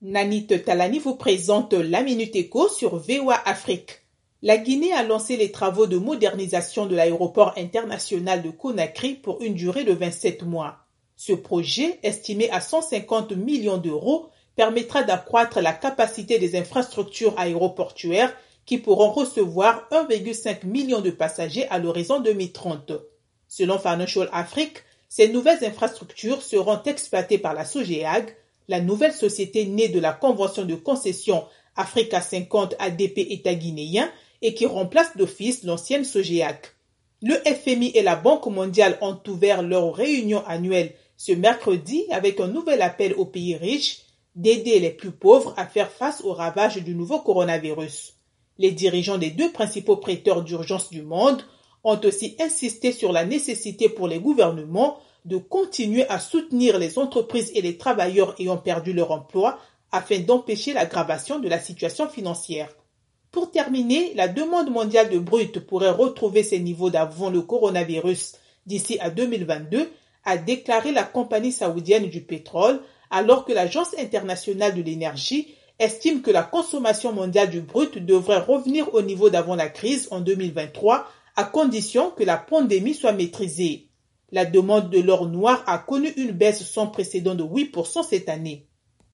Nanit Talani vous présente la Minute Éco sur VOA Afrique. La Guinée a lancé les travaux de modernisation de l'aéroport international de Conakry pour une durée de 27 mois. Ce projet, estimé à 150 millions d'euros, permettra d'accroître la capacité des infrastructures aéroportuaires qui pourront recevoir 1,5 million de passagers à l'horizon 2030. Selon Financial Afrique, ces nouvelles infrastructures seront exploitées par la SOGEAG, la nouvelle société née de la convention de concession Africa 50 ADP État guinéen et qui remplace d'office l'ancienne SOGEAG. Le FMI et la Banque mondiale ont ouvert leur réunion annuelle ce mercredi avec un nouvel appel aux pays riches d'aider les plus pauvres à faire face aux ravages du nouveau coronavirus. Les dirigeants des deux principaux prêteurs d'urgence du monde ont aussi insisté sur la nécessité pour les gouvernements de continuer à soutenir les entreprises et les travailleurs ayant perdu leur emploi afin d'empêcher l'aggravation de la situation financière. Pour terminer, la demande mondiale de brut pourrait retrouver ses niveaux d'avant le coronavirus d'ici à 2022, a déclaré la compagnie saoudienne du pétrole, alors que l'Agence internationale de l'énergie estime que la consommation mondiale du brut devrait revenir au niveau d'avant la crise en 2023, à condition que la pandémie soit maîtrisée. La demande de l'or noir a connu une baisse sans précédent de 8% cette année.